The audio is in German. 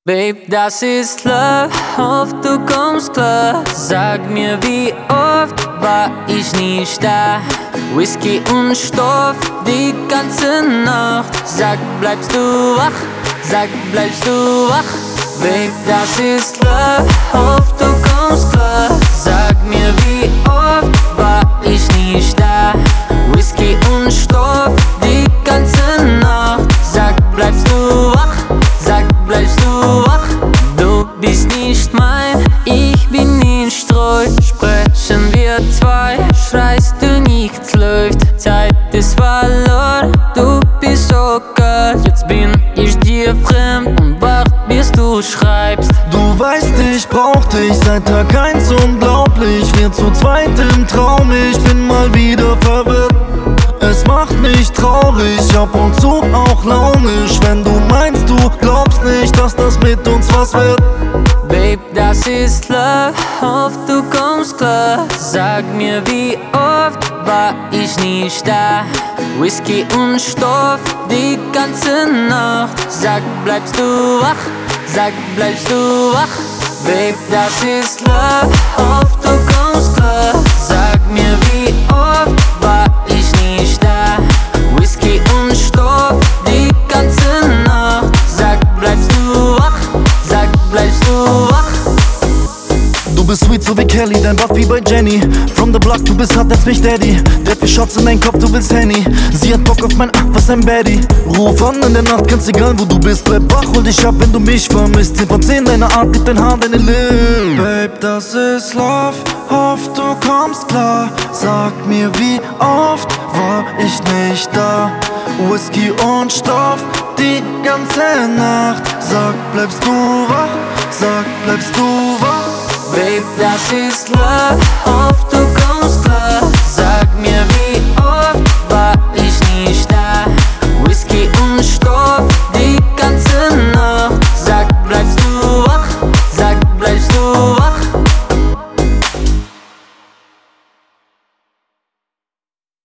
Babe, das ist Love, hoff du kommst klar. Sag mir, wie oft war ich nicht da? Whisky und Stoff die ganze Nacht. Sag, bleibst du wach? Sag, bleibst du wach? Babe, das ist Love, hoff du kommst klar. Sag mir, wie oft war ich nicht da? Whisky und Stoff die ganze Nacht. Sag, bleibst du wach? Sag, bleibst du wach? Du bist nicht mein, ich bin nicht treu. Sprechen wir zwei, schreist du, nichts läuft. Zeit ist verloren, du bist so kalt. Jetzt bin ich dir fremd und wart, bis du schreibst. Du weißt, ich brauch dich seit Tag 1, unglaublich. Wir zu zweit im Traum, ich bin mal wieder verwirrt. Es macht mich traurig, ab und zu auch launisch, wenn du meinst, du glaubst nicht, dass das mit uns was wird. Babe, das ist Love, hoff du kommst klar. Sag mir, wie oft war ich nicht da? Whisky und Stoff die ganze Nacht. Sag, bleibst du wach? Sag, bleibst du wach? Babe, das ist Love, hoff du kommst klar. Sag mir, wie oft war ich nicht da? Whisky und Stoff die ganze Nacht. Sag, bleibst du wach? Sag, bleibst du wach? Du bist sweet so wie Kelly, dein Buff wie bei Jenny. From the block, du bist hart, nennst mich Daddy. Der viel Shots in dein Kopf, du willst Henny. Sie hat Bock auf mein was ein Baddie. Ruf an in der Nacht, ganz egal wo du bist. Bleib wach, hol dich ab, wenn du mich vermisst. 10 von 10, deine Art, gibt dein Haar, deine Lippen. Babe, das ist Love, hoff du kommst klar. Sag mir, wie oft war ich nicht da? Whisky und Stoff die ganze Nacht. Sag, bleibst du wach? Sag, bleibst du wach? Babe, das ist Love,